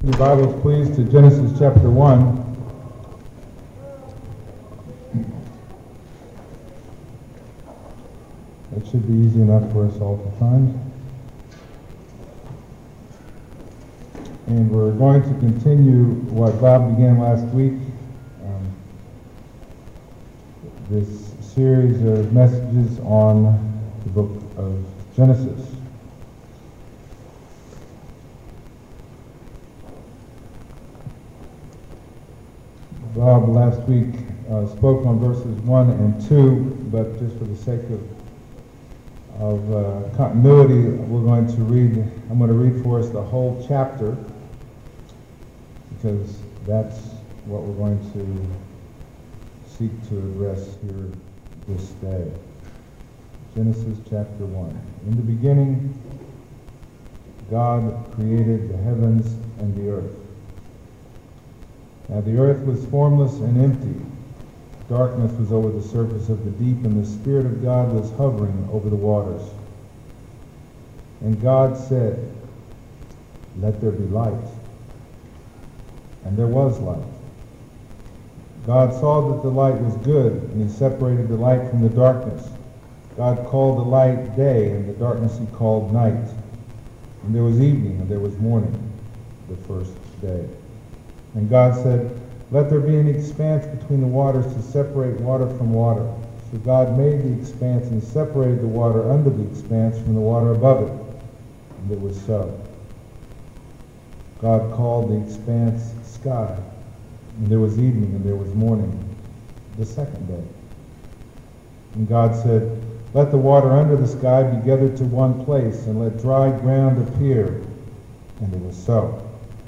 Your Bibles, please, to Genesis chapter 1. That should be easy enough for us all to find. And we're going to continue what Bob began last week, this series of messages on the book of Genesis. Bob last week spoke on verses 1 and 2, but just for the sake of continuity, I'm going to read for us the whole chapter, because that's what we're going to seek to address here this day. Genesis chapter 1. In the beginning, God created the heavens and the earth. Now the earth was formless and empty. Darkness was over the surface of the deep, and the Spirit of God was hovering over the waters. And God said, "Let there be light." And there was light. God saw that the light was good, and he separated the light from the darkness. God called the light day, and the darkness he called night. And there was evening, and there was morning, the first day. And God said, "Let there be an expanse between the waters to separate water from water." So God made the expanse and separated the water under the expanse from the water above it. And it was so. God called the expanse sky. And there was evening and there was morning, the second day. And God said, "Let the water under the sky be gathered to one place, and let dry ground appear." And it was so.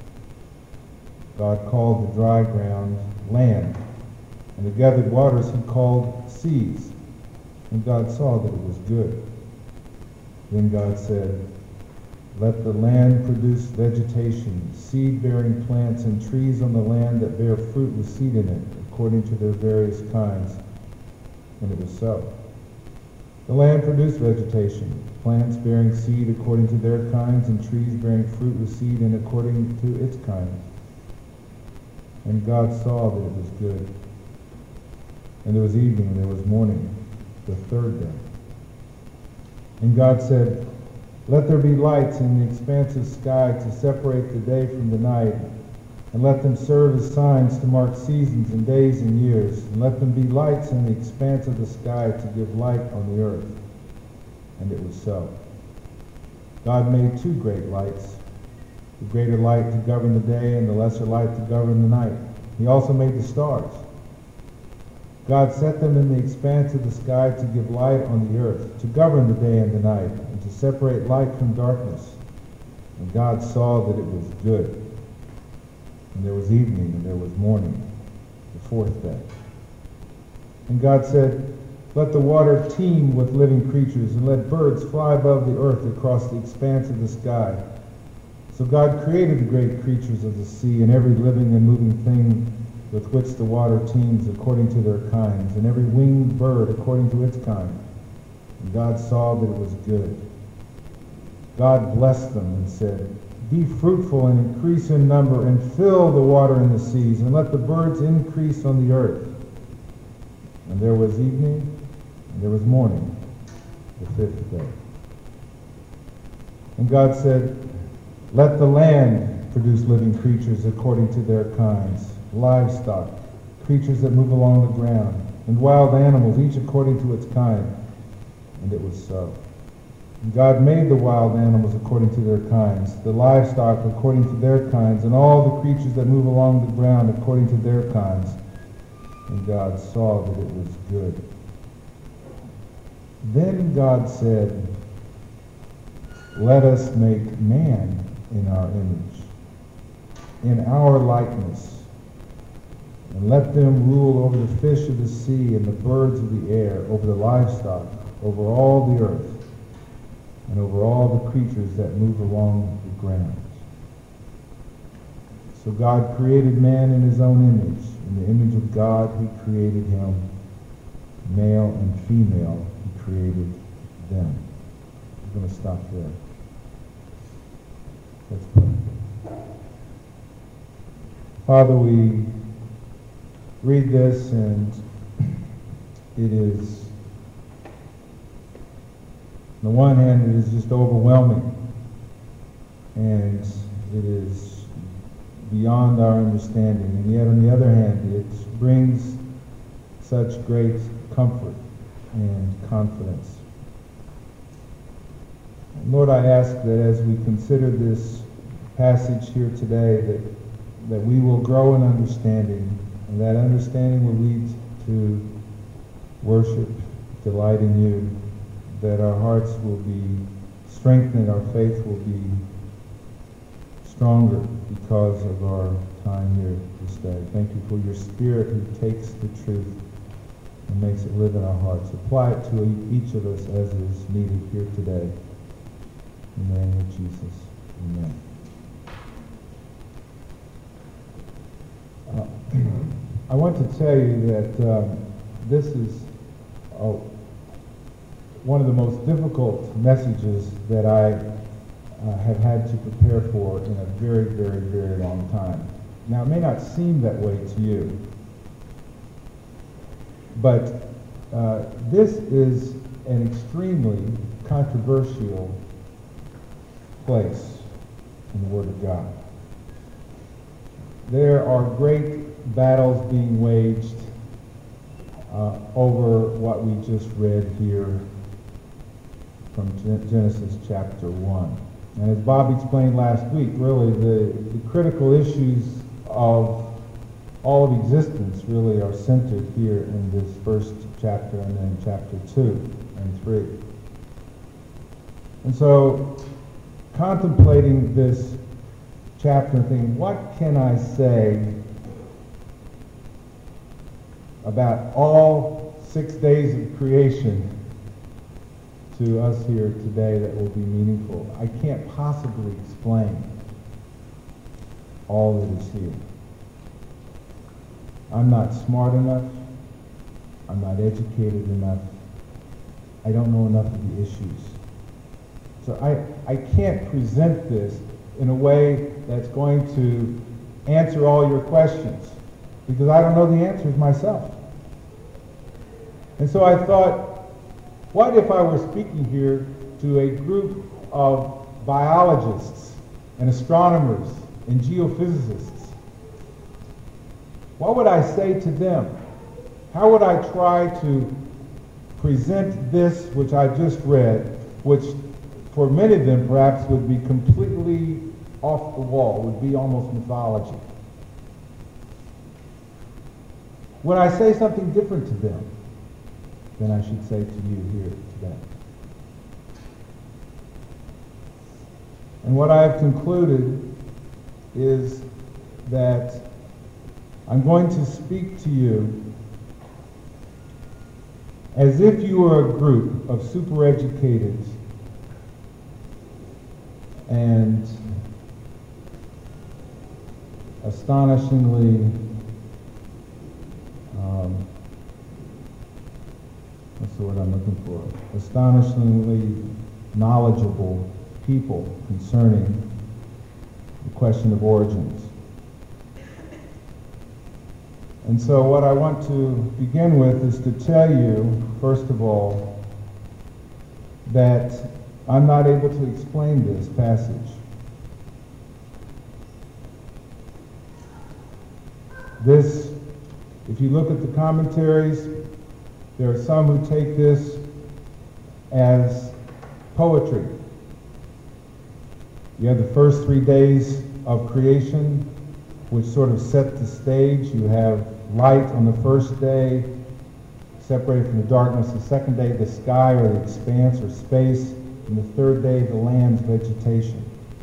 God called the dry ground land, and the gathered waters he called seas. And God saw that it was good. Then God said, "Let the land produce vegetation, seed-bearing plants, and trees on the land that bear fruit with seed in it, according to their various kinds." And it was so. The land produced vegetation, plants bearing seed according to their kinds, and trees bearing fruit with seed in according to its kinds. And God saw that it was good. And there was evening and there was morning, the third day. And God said, "Let there be lights in the expanse of sky to separate the day from the night, and let them serve as signs to mark seasons and days and years, and let them be lights in the expanse of the sky to give light on the earth." And it was so. God made two great lights, the greater light to govern the day and the lesser light to govern the night. He also made the stars. God set them in the expanse of the sky to give light on the earth, to govern the day and the night, and to separate light from darkness. And God saw that it was good. And there was evening and there was morning, the fourth day. And God said, "Let the water teem with living creatures, and let birds fly above the earth across the expanse of the sky." So God created the great creatures of the sea, and every living and moving thing with which the water teems according to their kinds, and every winged bird according to its kind. And God saw that it was good. God blessed them and said, "Be fruitful and increase in number, and fill the water in the seas, and let the birds increase on the earth." And there was evening, and there was morning, the fifth day. And God said, "Let the land produce living creatures according to their kinds, livestock, creatures that move along the ground, and wild animals, each according to its kind." And it was so. And God made the wild animals according to their kinds, the livestock according to their kinds, and all the creatures that move along the ground according to their kinds. And God saw that it was good. Then God said, "Let us make man in our image, in our likeness, and let them rule over the fish of the sea and the birds of the air, over the livestock, over all the earth, and over all the creatures that move along the ground." So God created man in his own image. In the image of God he created him. Male and female he created them. I'm going to stop there. Let's pray. Father, we read this and it is, on the one hand, it is just overwhelming, and it is beyond our understanding, and yet on the other hand, it brings such great comfort and confidence. Lord, I ask that as we consider this passage here today, that we will grow in understanding, and that understanding will lead to worship, delight in you, that our hearts will be strengthened, our faith will be stronger because of our time here this day. Thank you for your Spirit who takes the truth and makes it live in our hearts. Apply it to each of us as is needed here today. In the name of Jesus, amen. I want to tell you that this is one of the most difficult messages that I have had to prepare for in a very, very, very long time. Now, it may not seem that way to you, but this is an extremely controversial place in the Word of God. There are great battles being waged over what we just read here from Genesis chapter 1. And as Bob explained last week, really the critical issues of all of existence really are centered here in this first chapter and then chapter 2 and 3. And so, contemplating this chapter and thinking, what can I say about all 6 days of creation to us here today that will be meaningful? I can't possibly explain all that is here. I'm not smart enough. I'm not educated enough. I don't know enough of the issues. So I can't present this in a way that's going to answer all your questions, because I don't know the answers myself. And so I thought, what if I were speaking here to a group of biologists and astronomers and geophysicists? What would I say to them? How would I try to present this which I just read, which for many of them perhaps would be completely off the wall, would be almost mythology? Would I say something different to them than I should say to you here today? And what I have concluded is that I'm going to speak to you as if you were a group of super educated and astonishingly what's the word I'm looking for? Astonishingly knowledgeable people concerning the question of origins. And so what I want to begin with is to tell you, first of all, that I'm not able to explain this passage. This, if you look at the commentaries, there are some who take this as poetry. You have the first 3 days of creation, which sort of set the stage. You have light on the first day, separated from the darkness. The second day, the sky or the expanse or space. And the third day, the land's vegetation.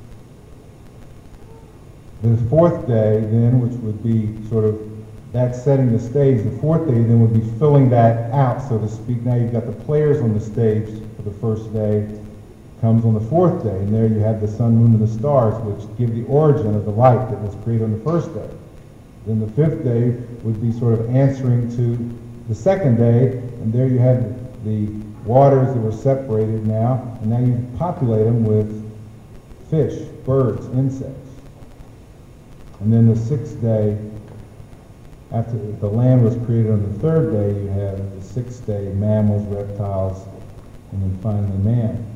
The fourth day, then, which would be sort of that setting the stage, the fourth day then would be filling that out, so to speak. Now you've got the players on the stage for the first day. Comes on the fourth day, and there you have the sun, moon, and the stars, which give the origin of the light that was created on the first day. Then the fifth day would be sort of answering to the second day, and there you have the waters that were separated now, and now you populate them with fish, birds, insects. And then the sixth day, after the land was created on the third day, you have the sixth day, mammals, reptiles, and then finally man.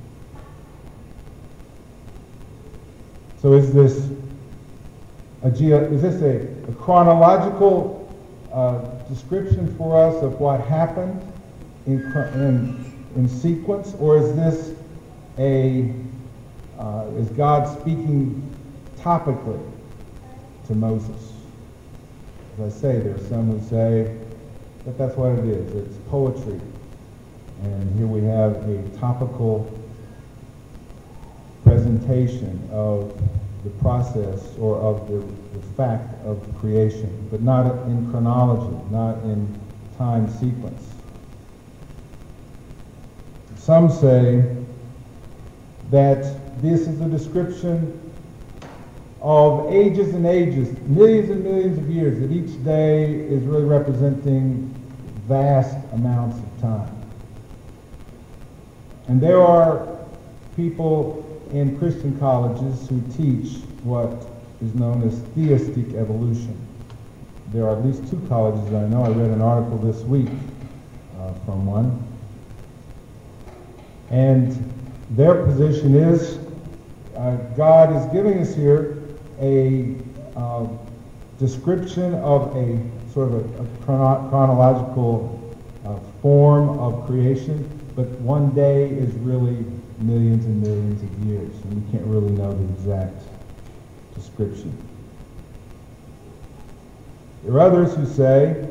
So is this a chronological description for us of what happened in sequence, or is this is God speaking topically to Moses? As I say, there are some who say that that's what it is. It's poetry. And here we have a topical presentation of the process or of the fact of creation, but not in chronology, not in time sequence. Some say that this is a description of ages and ages, millions and millions of years, that each day is really representing vast amounts of time. And there are people in Christian colleges who teach what is known as theistic evolution. There are at least two colleges I know. I read an article this week from one. And their position is God is giving us here a description of a sort of a chronological form of creation, but one day is really millions and millions of years, and we can't really know the exact description. There are others who say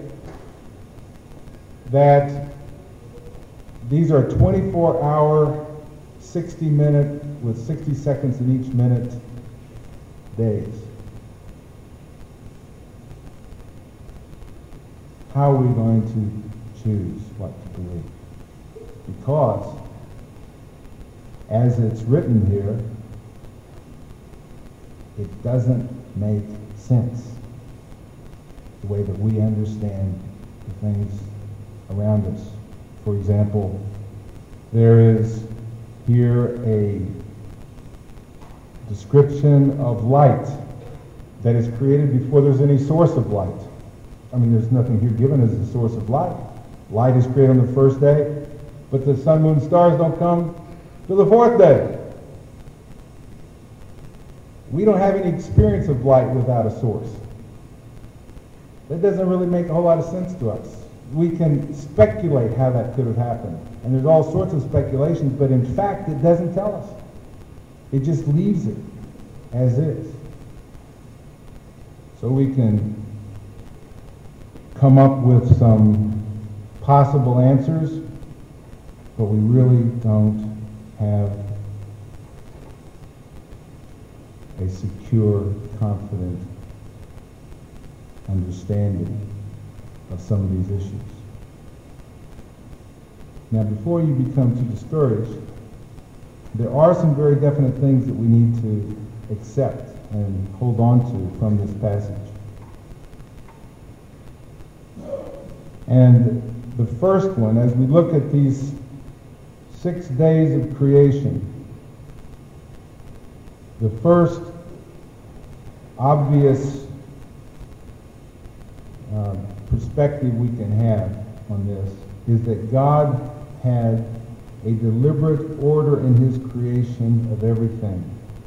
that these are 24-hour, 60-minute, with 60 seconds in each minute, days. How are we going to choose what to believe? Because, as it's written here, it doesn't make sense the way that we understand the things around us. For example, there is here a description of light that is created before there's any source of light. I mean, there's nothing here given as a source of light. Light is created on the first day, but the sun, moon, stars don't come till the fourth day. We don't have any experience of light without a source. That doesn't really make a whole lot of sense to us. We can speculate how that could have happened, and there's all sorts of speculations, but in fact it doesn't tell us. It just leaves it as is. So we can come up with some possible answers, but we really don't have a secure, confident understanding of some of these issues. Now, before you become too discouraged, there are some very definite things that we need to accept and hold on to from this passage. And the first one, as we look at these 6 days of creation, the first obvious perspective we can have on this is that God had a deliberate order in his creation of everything.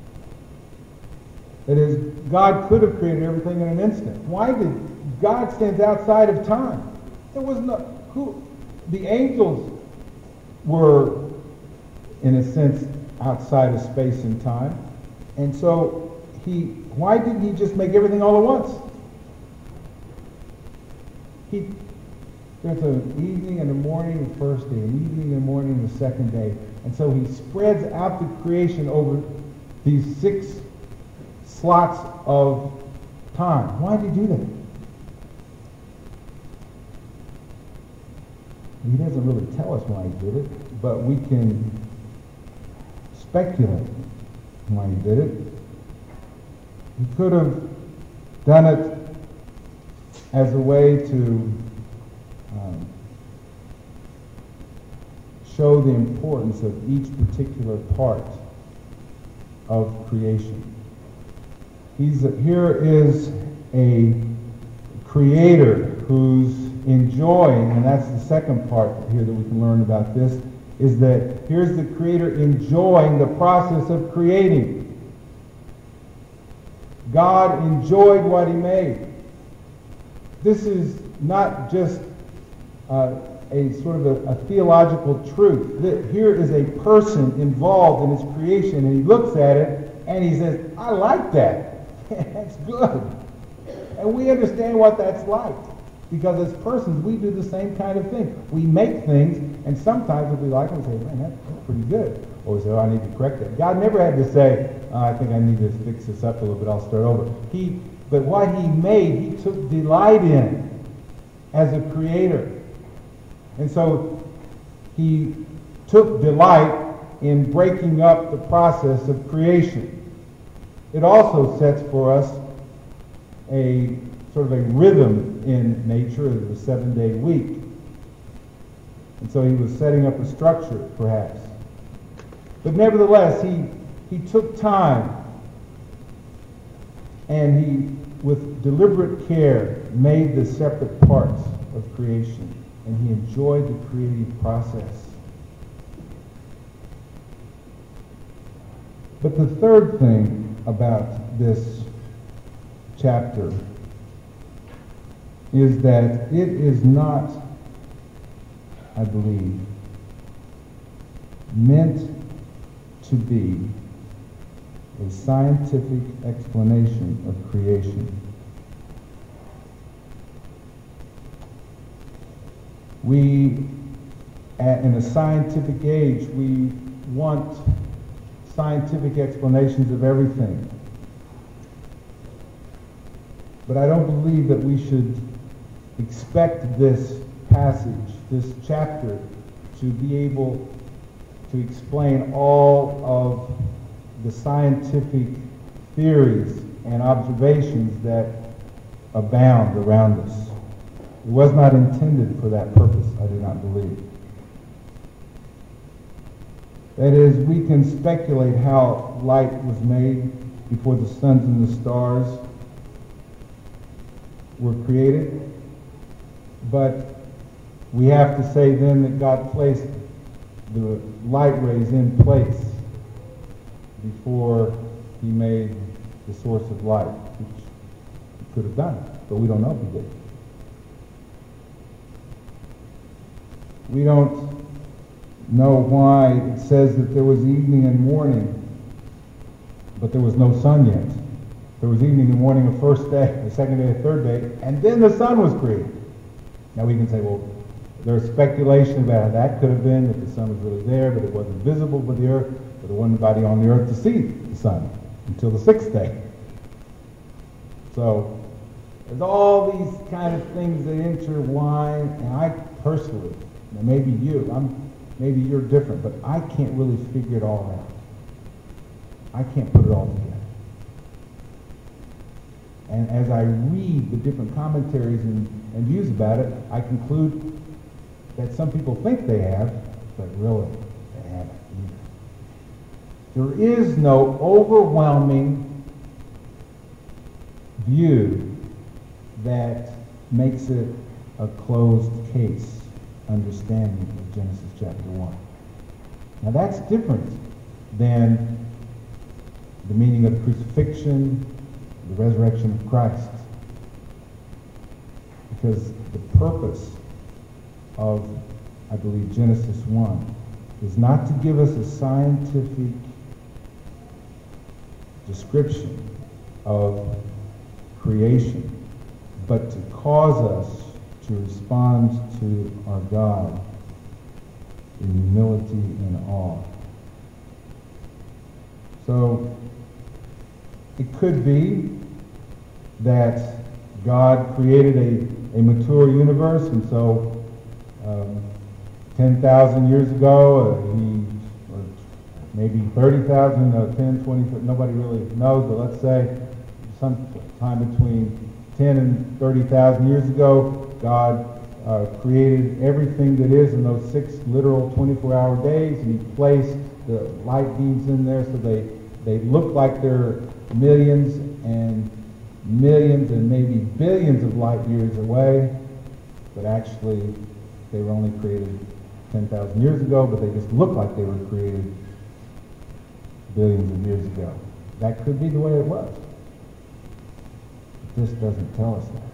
That is, God could have created everything in an instant. Why did God stand outside of time? There was the angels were, in a sense, outside of space and time. And so why didn't he just make everything all at once? There's an evening and a morning the first day, an evening and a morning the second day. And so he spreads out the creation over these 6 slots of time. Why did he do that? He doesn't really tell us why he did it, but we can speculate why he did it. He could have done it as a way to show the importance of each particular part of creation. Here is a creator who's enjoying, and that's the second part here that we can learn about this, is that here's the creator enjoying the process of creating. God enjoyed what he made. This is not just a sort of a theological truth. Here is a person involved in his creation, and he looks at it and he says, I like that. That's good. And we understand what that's like. Because as persons, we do the same kind of thing. We make things, and sometimes if we like them, we say, man, that's pretty good. Or we say, oh, I need to correct that. God never had to say, oh, I think I need to fix this up a little bit, I'll start over. But what he made, he took delight in as a creator. And so he took delight in breaking up the process of creation. It also sets for us a sort of a rhythm in nature of the 7-day week. And so he was setting up a structure, perhaps. But nevertheless, he took time and he, with deliberate care, made the separate parts of creation. And he enjoyed the creative process. But the third thing about this chapter is that it is not, I believe, meant to be a scientific explanation of creation. We, in a scientific age, we want scientific explanations of everything. But I don't believe that we should expect this passage, this chapter, to be able to explain all of the scientific theories and observations that abound around us. It was not intended for that purpose, I do not believe. That is, we can speculate how light was made before the suns and the stars were created, but we have to say then that God placed the light rays in place before he made the source of light, which he could have done, but we don't know if he did. We don't know why it says that there was evening and morning, but there was no sun yet. There was evening and morning the first day, the second day, the third day, and then the sun was created. Now we can say, well, there's speculation about how that could have been, that the sun was really there, but it wasn't visible by the earth, but there wasn't anybody on the earth to see the sun until the sixth day. So there's all these kind of things that intertwine, and I personally, now maybe maybe you're different, but I can't really figure it all out. I can't put it all together. And as I read the different commentaries and views about it, I conclude that some people think they have, but really they haven't either. There is no overwhelming view that makes it a closed case understanding of Genesis chapter 1. Now that's different than the meaning of the crucifixion, the resurrection of Christ. Because the purpose of, I believe, Genesis 1 is not to give us a scientific description of creation, but to cause us to respond to our God in humility and awe. So it could be that God created a mature universe, and so 10,000 years ago, or maybe 30,000, 10, 20, nobody really knows, but let's say sometime between 10 and 30,000 years ago, God created everything that is in those 6 literal 24-hour days, and he placed the light beams in there so they look like they're millions and millions and maybe billions of light years away, but actually they were only created 10,000 years ago, but they just look like they were created billions of years ago. That could be the way it was. But this doesn't tell us that.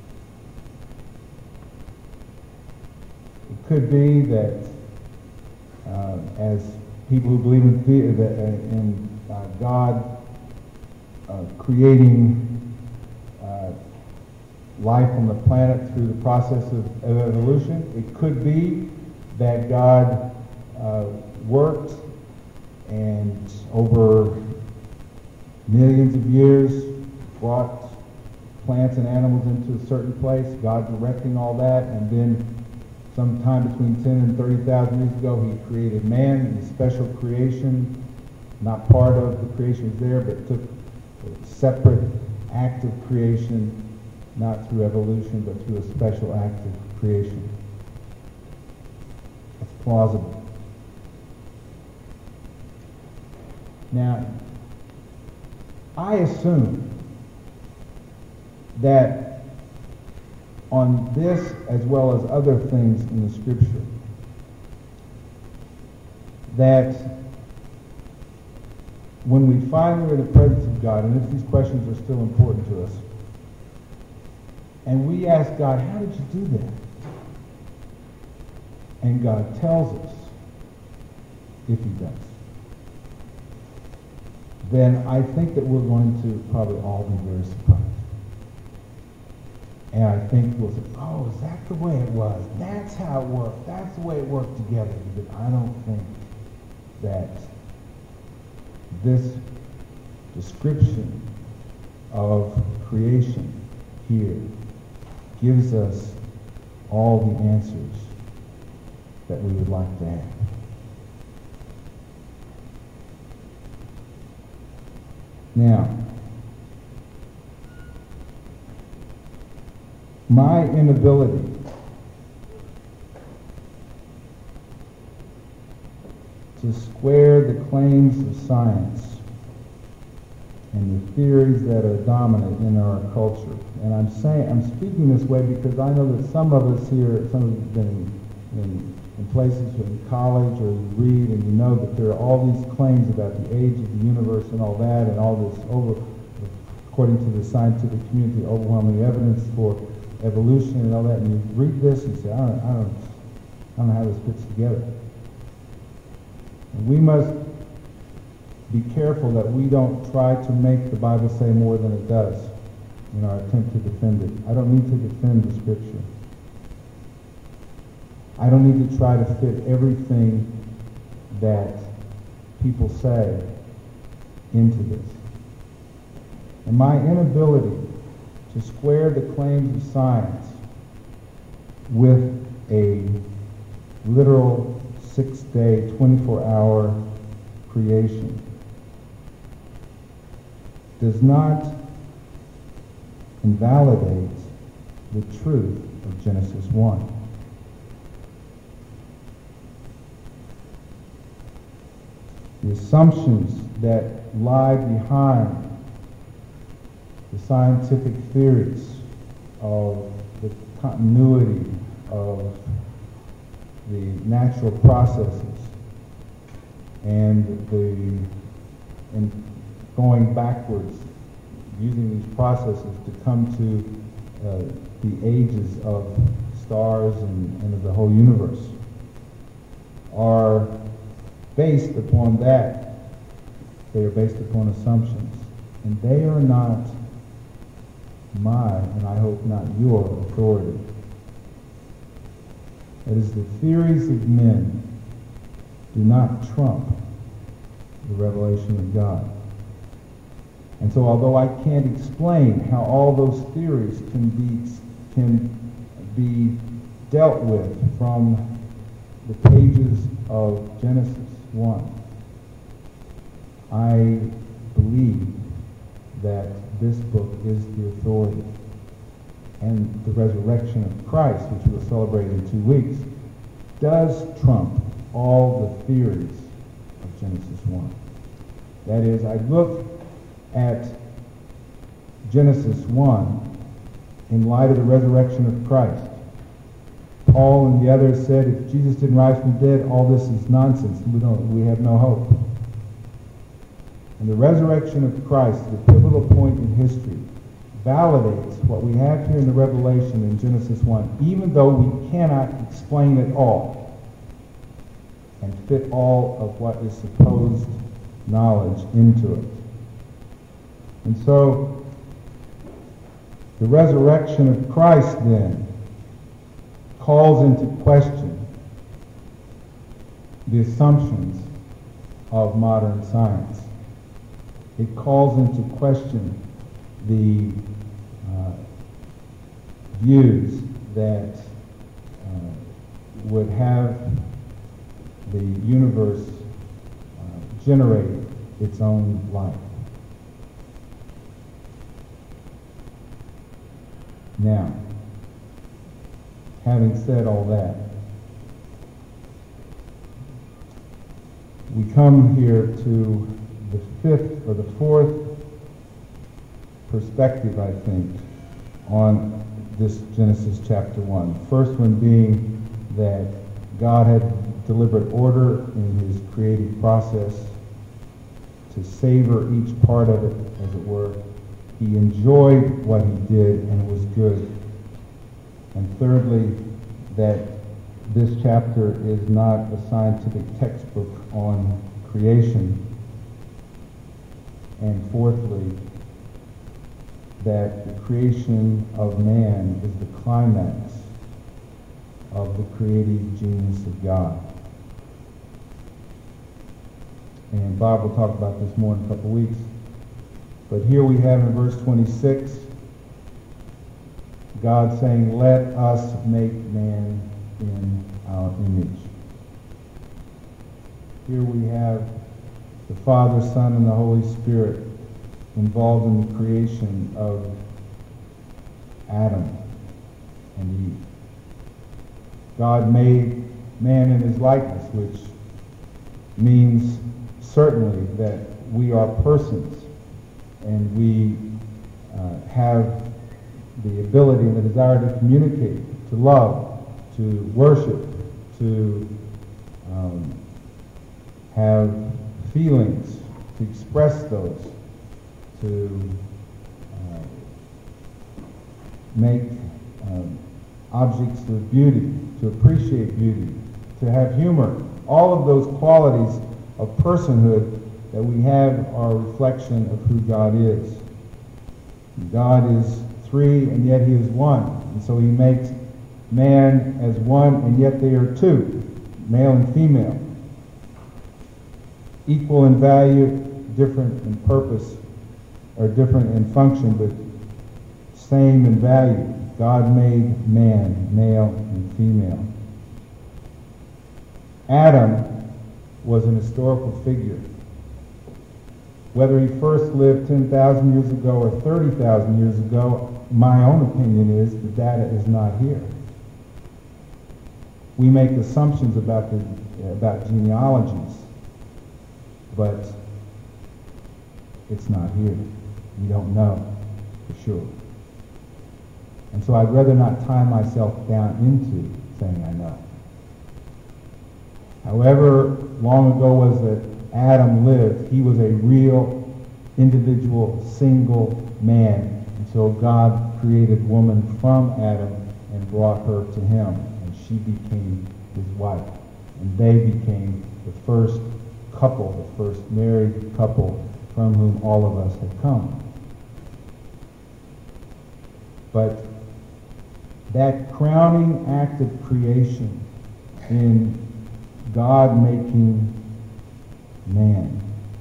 It could be that as people who believe in God creating life on the planet through the process of evolution, it could be that God worked and over millions of years brought plants and animals into a certain place, God directing all that, and then sometime between 10 and 30,000 years ago, he created man in a special creation, not part of the creation was there, but took a separate act of creation, not through evolution, but through a special act of creation. That's plausible. Now, I assume that on this, as well as other things in the Scripture, that when we finally are in the presence of God, and if these questions are still important to us, and we ask God, how did you do that? And God tells us, if he does, then I think that we're going to probably all be very surprised. And I think we'll say, oh, is that the way it was? That's how it worked. That's the way it worked together. But I don't think that this description of creation here gives us all the answers that we would like to have. Now, my inability to square the claims of science and the theories that are dominant in our culture. And I'm speaking this way because I know that some of us here, some of you have been in places in college, or you read and you know that there are all these claims about the age of the universe and all that, and all this according to the scientific community, overwhelming evidence for evolution and all that, and you read this and say, I don't know how this fits together. And we must be careful that we don't try to make the Bible say more than it does in our attempt to defend it. I don't need to defend the Scripture. I don't need to try to fit everything that people say into this. And my inability to square the claims of science with a literal 6-day, 24-hour creation does not invalidate the truth of Genesis 1. The assumptions that lie behind the scientific theories of the continuity of the natural processes and going backwards, using these processes to come to the ages of stars and of the whole universe, are based upon that. They are based upon assumptions. And they are not my, and I hope not your, authority. That is, the theories of men do not trump the revelation of God. And so although I can't explain how all those theories can be dealt with from the pages of Genesis 1, I believe that this book is the authority. And the resurrection of Christ, which we will celebrate in 2 weeks, does trump all the theories of Genesis 1. That is, I look at Genesis 1 in light of the resurrection of Christ. Paul and the others said, if Jesus didn't rise from the dead, all this is nonsense. We have no hope. And the resurrection of Christ, the pivotal point in history, validates what we have here in the Revelation in Genesis 1, even though we cannot explain it all and fit all of what is supposed knowledge into it. And so, the resurrection of Christ then calls into question the assumptions of modern science. It calls into question the views that would have the universe generate its own life. Now, having said all that, we come here to the fifth or the fourth perspective, I think, on this Genesis chapter 1. First one being that God had deliberate order in his creative process to savor each part of it, as it were. He enjoyed what he did and it was good. And thirdly, that this chapter is not a scientific textbook on creation. And fourthly, that the creation of man is the climax of the creative genius of God. And Bob will talk about this more in a couple weeks. But here we have in verse 26, God saying, let us make man in our image. Here we have the Father, Son, and the Holy Spirit involved in the creation of Adam and Eve. God made man in his likeness, which means certainly that we are persons and we have the ability and the desire to communicate, to love, to worship, to have feelings, to express those, to make objects of beauty, to appreciate beauty, to have humor. All of those qualities of personhood that we have are a reflection of who God is. God is three, and yet he is one. And so he makes man as one, and yet they are two, male and female. Equal in value, different in purpose, or different in function, but same in value. God made man, male and female. Adam was an historical figure. Whether he first lived 10,000 years ago or 30,000 years ago, my own opinion is the data is not here. We make assumptions about genealogies, but it's not here. We don't know for sure. And so I'd rather not tie myself down into saying I know. However long ago was that Adam lived, he was a real, individual, single man. And so God created woman from Adam and brought her to him. And she became his wife. And they became the first couple, the first married couple from whom all of us have come. But that crowning act of creation in God making man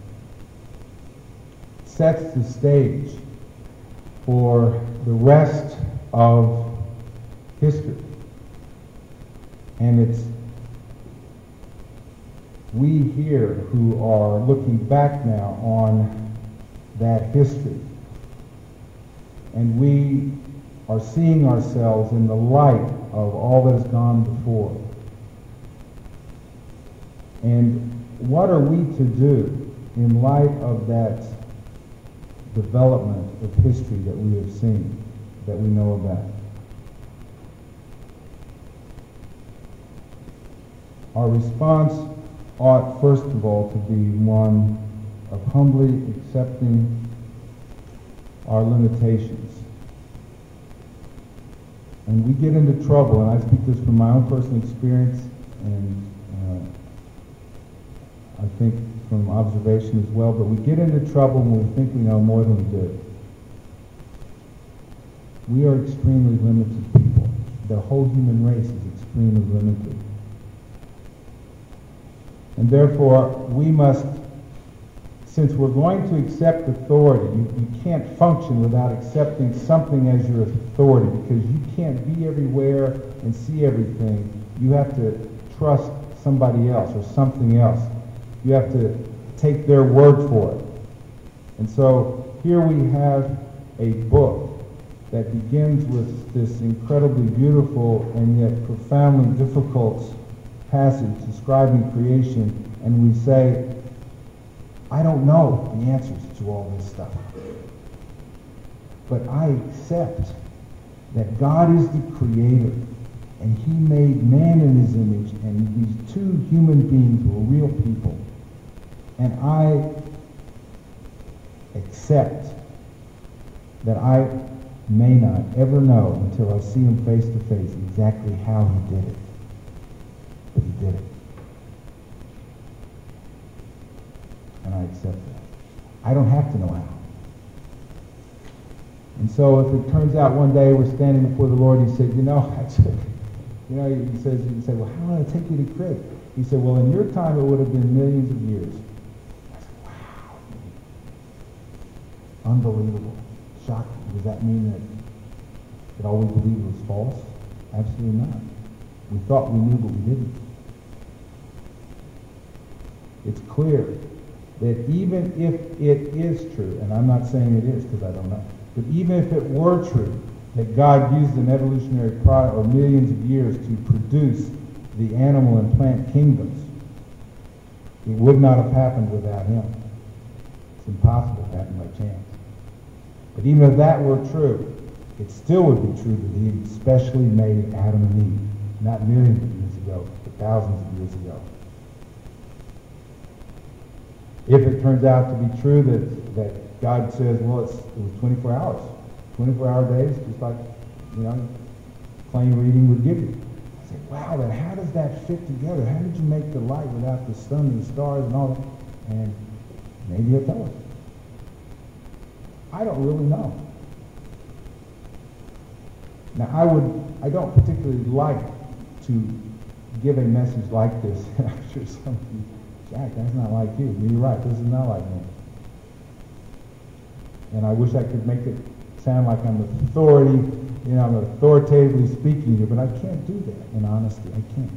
sets the stage for the rest of history. And it's we here who are looking back now on that history, and we are seeing ourselves in the light of all that has gone before. And what are we to do in light of that development of history that we have seen, that we know about. Our response ought, first of all, to be one of humbly accepting our limitations. And we get into trouble, and I speak this from my own personal experience, and I think from observation as well, but we get into trouble when we think we know more than we do. We are extremely limited people. The whole human race is extremely limited. And therefore, we must, since we're going to accept authority, you can't function without accepting something as your authority, because you can't be everywhere and see everything. You have to trust somebody else or something else. You have to take their word for it. And so here we have a book that begins with this incredibly beautiful and yet profoundly difficult passage describing creation, and we say, I don't know the answers to all this stuff, but I accept that God is the creator, and he made man in his image, and these two human beings were real people, and I accept that I may not ever know until I see him face to face exactly how he did it. But he did it. And I accept that. I don't have to know how. And so if it turns out one day we're standing before the Lord, he said, he said, well, how long did it take you to create? He said, well, in your time it would have been millions of years. I said, wow. Unbelievable. Shocking. Does that mean that all we believed was false? Absolutely not. We thought we knew, but we didn't. It's clear that even if it is true, and I'm not saying it is because I don't know, but even if it were true that God used an evolutionary process or millions of years to produce the animal and plant kingdoms, it would not have happened without him. It's impossible to happen by chance. But even if that were true, it still would be true that he specially made Adam and Eve, not millions of years ago, but thousands of years ago. If it turns out to be true that God says, well, it was 24 hours, 24-hour days, just like, plain reading would give you. I say, wow, then how does that fit together? How did you make the light without the sun and the stars and all that? And maybe he'll tell us. I don't really know. Now, I don't particularly like to give a message like this. I'm sure some of you, Jack, that's not like you. You're right, this is not like me. And I wish I could make it sound like I'm authority, I'm authoritatively speaking here, but I can't do that in honesty. I can't.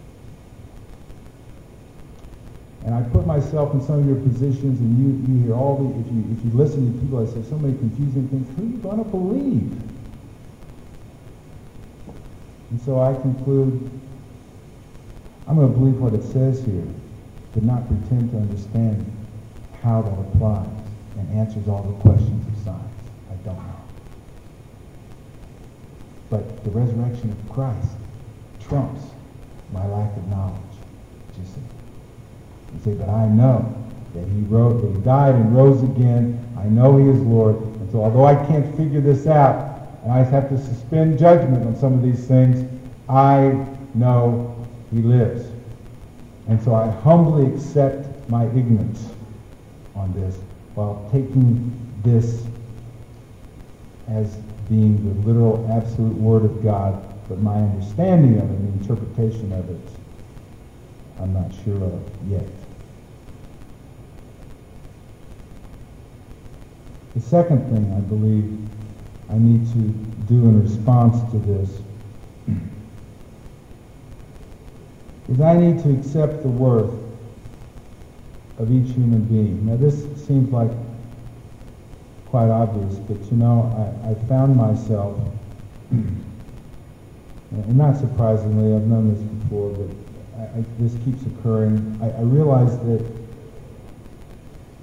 And I put myself in some of your positions, and you hear all the, if you listen to people, I say so many confusing things. Who are you going to believe? And so I conclude, I'm going to believe what it says here, but not pretend to understand how that applies and answers all the questions of science. I don't know. But the resurrection of Christ trumps my lack of knowledge. You see? You say, but I know that he died and rose again. I know he is Lord. And so although I can't figure this out, and I have to suspend judgment on some of these things, I know he lives. And so I humbly accept my ignorance on this while taking this as being the literal absolute word of God, but my understanding of it and interpretation of it, I'm not sure of yet. The second thing I believe I need to do in response to this is I need to accept the worth of each human being. Now this seems like quite obvious, but I found myself, and not surprisingly, I've known this before, but this keeps occurring. I realized that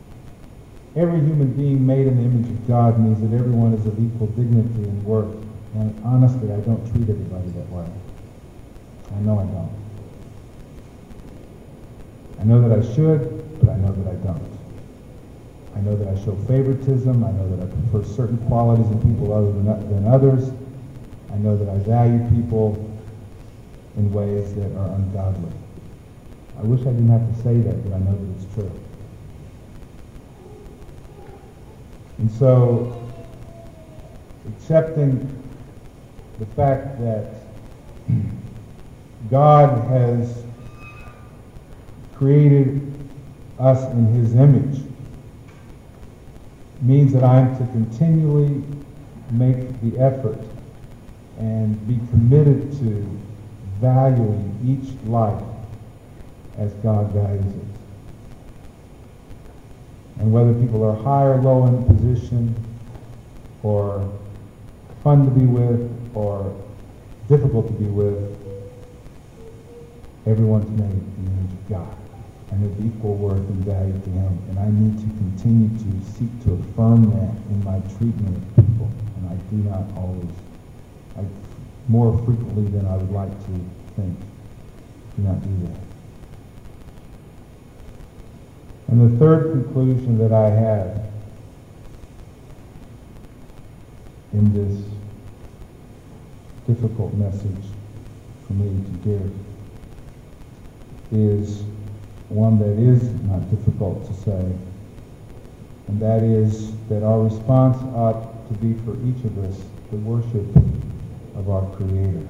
every human being made in the image of God means that everyone is of equal dignity and worth. And honestly, I don't treat everybody that way. I know I don't. I know that I should, but I know that I don't. I know that I show favoritism. I know that I prefer certain qualities in people other than others. I know that I value people in ways that are ungodly. I wish I didn't have to say that, but I know that it's true. And so, accepting the fact that God has created us in His image means that I am to continually make the effort and be committed to valuing each life as God values it. And whether people are high or low in position, or fun to be with, or difficult to be with, everyone's made in the image of God and of equal worth and value to Him. And I need to continue to seek to affirm that in my treatment of people. And I do not always, more frequently than I would like to think, do not do that. And the third conclusion that I have in this difficult message for me to give is one that is not difficult to say, and that is that our response ought to be for each of us the worship of our Creator.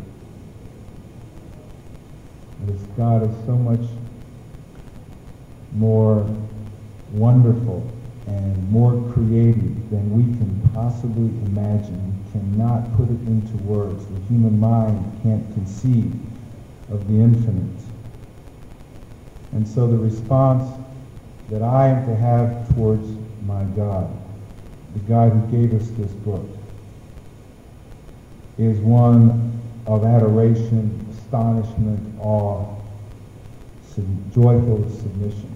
Because God is so much more wonderful and more creative than we can possibly imagine. We cannot put it into words. The human mind can't conceive of the infinite. And so the response that I am to have towards my God, the God who gave us this book, is one of adoration, astonishment, awe, joyful submission.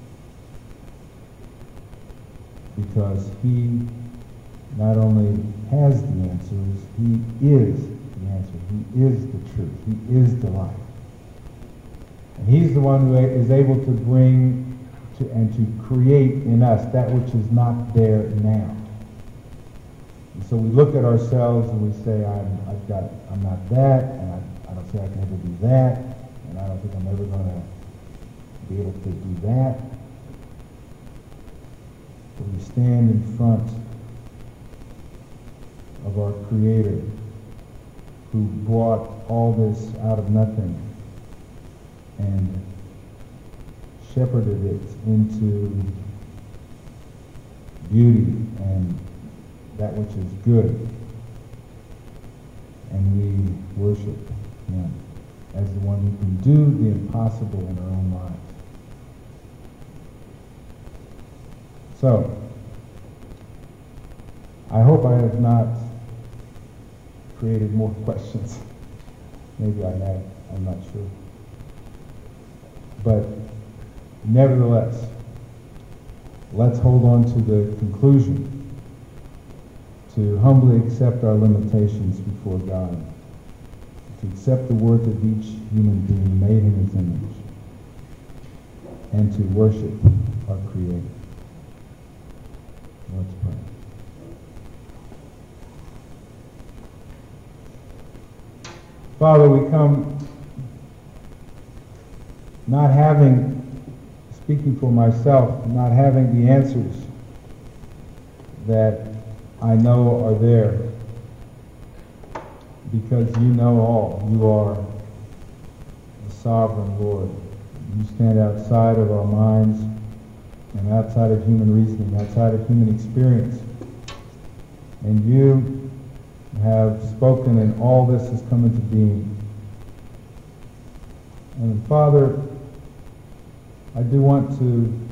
Because He not only has the answers, He is the answer. He is the truth. He is the life. And He's the one who is able to bring and to create in us that which is not there now. And so we look at ourselves and we say, I'm not that, and I don't think I can ever do that, and I don't think I'm ever going to be able to do that. But we stand in front of our Creator, who brought all this out of nothing and shepherded it into beauty and that which is good. And we worship Him as the one who can do the impossible in our own lives. So, I hope I have not created more questions. Maybe I have, I'm not sure. But nevertheless, let's hold on to the conclusion, to humbly accept our limitations before God, to accept the worth of each human being made in His image, and to worship our Creator. Let's pray. Father, we come not having, speaking for myself, not having the answers that I know are there, because You know all. You are the sovereign Lord. You stand outside of our minds and outside of human reasoning, outside of human experience. And You have spoken, and all this has come into being. And Father, I do want to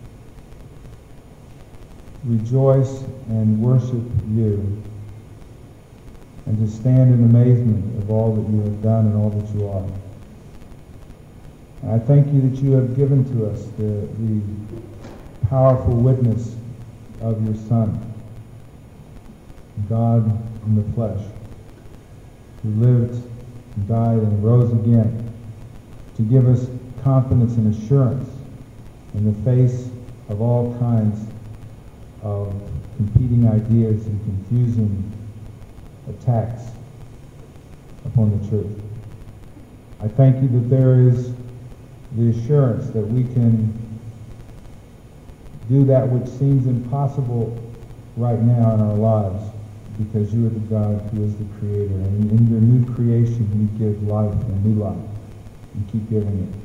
rejoice and worship You, and to stand in amazement of all that You have done and all that You are. And I thank You that You have given to us the powerful witness of your Son, God in the flesh, who lived, and died, and rose again, to give us confidence and assurance in the face of all kinds of competing ideas and confusing attacks upon the truth. I thank you that there is the assurance that we can do that which seems impossible right now in our lives, because you are the God who is the Creator, and in your new creation you give life and new life, and keep giving it.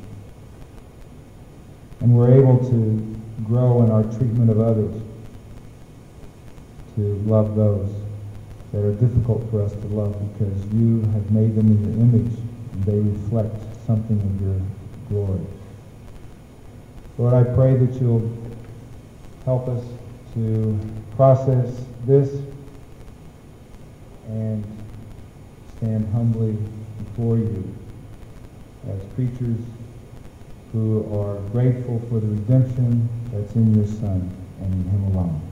And we're able to grow in our treatment of others, to love those that are difficult for us to love, because you have made them in your image, and they reflect something of your glory. Lord, I pray that you'll help us to process this and stand humbly before you as creatures who are grateful for the redemption that's in your Son and in him alone.